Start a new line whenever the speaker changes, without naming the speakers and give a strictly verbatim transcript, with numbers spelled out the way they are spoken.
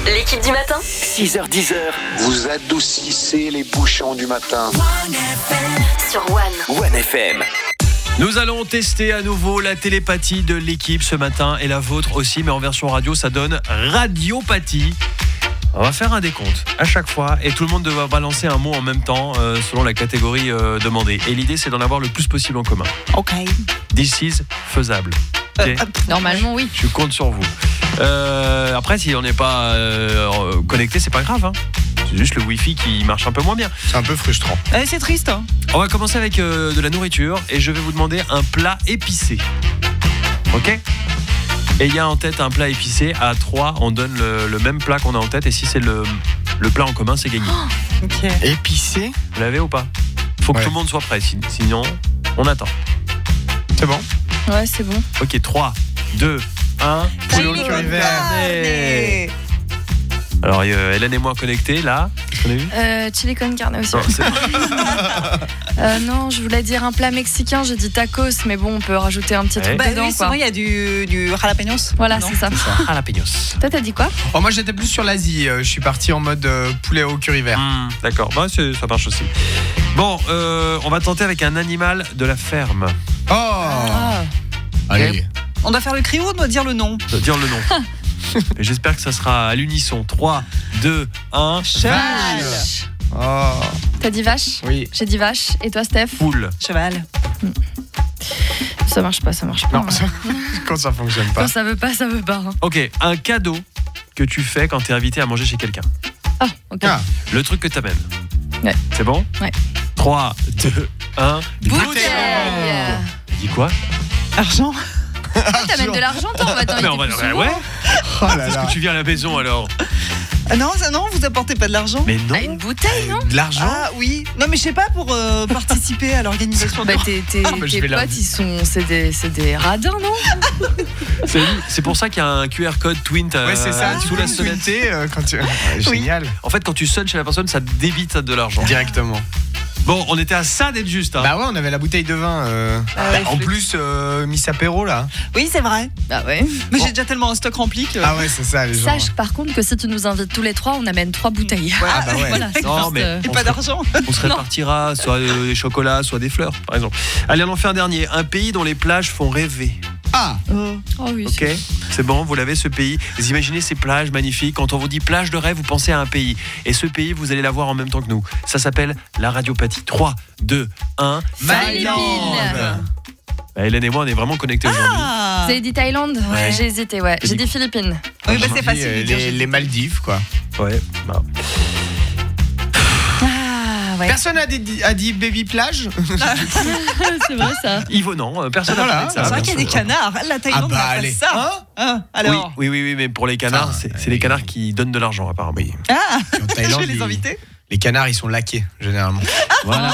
L'équipe du matin.
six heures dix, vous adoucissez les bouchons du matin.
Sur One.
One F M.
Nous allons tester à nouveau la télépathie de l'équipe ce matin et la vôtre aussi, mais en version radio, ça donne radiopathie. On va faire un décompte à chaque fois et tout le monde devra balancer un mot en même temps euh, selon la catégorie euh, demandée. Et l'idée, c'est d'en avoir le plus possible en commun.
Ok.
This is faisable. Okay.
Euh,
Normalement, oui.
Je compte sur vous. Euh, après, si on n'est pas euh, connecté, c'est pas grave. Hein. C'est juste le Wi-Fi qui marche un peu moins bien.
C'est un peu frustrant.
euh, c'est triste. Hein.
On va commencer avec euh, de la nourriture et je vais vous demander un plat épicé. Ok ? Et il y a en tête un plat épicé. À trois, on donne le, le même plat qu'on a en tête. Et si c'est le, le plat en commun, c'est gagné.
Oh, ok.
Épicé.
Vous l'avez ou pas ? Faut que
Ouais.
tout le monde soit prêt. Sinon, on attend.
C'est bon.
Ouais, c'est bon.
Ok, trois, deux, un.
Poulet au curry vert.
Allez.
Alors, euh, Hélène et moi connectés, là. Qu'est-ce qu'on a eu ?
Euh, chili con carne aussi.
Non, c'est-
Euh, non, je voulais dire un plat mexicain, j'ai dit tacos, mais bon, on peut rajouter un petit
Ouais.
truc
Bah
dedans,
oui,
quoi.
souvent il y a du, du jalapenos.
Voilà,
Non.
c'est ça.
Ah, la peignos.
Toi, t'as dit quoi ?
Oh, moi j'étais plus sur l'Asie. Euh, Je suis parti en mode euh, poulet au curry vert.
Mmh, d'accord, bah, c'est- ça marche aussi. Bon, euh, on va tenter avec un animal de la ferme.
Oh.
Ah.
Allez.
On doit faire le cri ou on doit dire le nom?
Je dois dire le nom. Et j'espère que ça sera à l'unisson. trois, deux, un.
Cheval.
Oh.
T'as dit vache ?
Oui.
J'ai dit vache. Et toi, Steph ?
Poule.
Cheval.
Ça marche pas, ça marche pas.
Non, ça- quand ça fonctionne pas.
Quand ça veut pas, ça veut pas. hein.
Ok, un cadeau que tu fais quand t'es invité à manger chez quelqu'un.
Ah, ok.
Ah.
Le truc que t'amènes.
Ouais.
C'est bon ?
Ouais.
trois, deux, un.
Bouteille.
Dis quoi ?
Argent.
T'amènes de l'argent, toi ? On va t'inviter
Mais on va-
plus
ouais,
souvent.
ouais.
Oh là
Est-ce
là.
que tu viens à la maison alors ?
Ah non, ça, non, vous apportez pas de l'argent?
Mais non.
Ah, une bouteille, non ?
De l'argent.
Ah oui. Non, mais je sais pas pour euh, participer à l'organisation de
Bah, tes, tes,
Ah, bah, je
tes
vais
potes,
leur-
ils sont, c'est des, c'est des radins, non ?
C'est, c'est pour ça qu'il y a un Q R code Twint euh,
Ouais, c'est ça.
sous
Tu
la
peux
sonnette.
tweeter, euh, quand tu. Ouais, génial.
En fait, quand tu sonnes chez la personne, ça te débite de l'argent.
Directement.
Bon, on était à ça d'être juste. Hein.
Bah ouais, on avait la bouteille de vin. euh,
Ah ouais,
bah, en
flûte.
plus, euh, Miss Apéro là.
Oui, c'est vrai.
Bah ouais.
Mais
Bon.
j'ai déjà tellement un stock rempli que.
Ah ouais, c'est ça les gens.
Sache par contre que si tu nous invites tous les trois, on amène trois bouteilles.
Ah bah ouais.
Voilà, c'est
Non,
juste,
mais-
euh,
Et
on
pas
se-
d'argent.
On se répartira soit euh, des chocolats, soit des fleurs, par exemple. Allez, on en fait un dernier. Un pays dont les plages font rêver.
Ah.
Oh oui.
Ok, c'est bon, vous l'avez ce pays. Vous imaginez ces plages magnifiques. Quand on vous dit plage de rêve, vous pensez à un pays. Et ce pays, vous allez l'avoir en même temps que nous. Ça s'appelle la radiopathie. trois, deux, un.
Philippines.
Bah, Hélène et moi, on est vraiment connectés aujourd'hui.
Ah.
Vous avez dit Thaïlande ?
Ouais.
J'ai hésité, ouais. J'ai
dit-
dit Philippines.
Oui, bah
J'ai
c'est
dit,
facile.
euh,
de dire,
les,
j'ai
les
dit.
Maldives quoi.
Ouais, bah.
Ah ouais.
Personne a dit, a dit baby plage.
C'est vrai ça.
Yves, non, euh, personne n'a
Voilà.
parlé de ça.
C'est vrai
bien
qu'il y a des
sûr.
canards. La Thaïlande
Ah bah,
n'a pas
allez.
ça.
Hein
Hein, alors.
Oui, oui, oui, oui, mais pour les canards,
Enfin,
c'est, c'est
euh,
les canards qui donnent de l'argent, apparemment.
Oui.
Ah,
En
je
Thaïlande,
vais les
les-
inviter.
Les canards ils sont laqués généralement.
Voilà.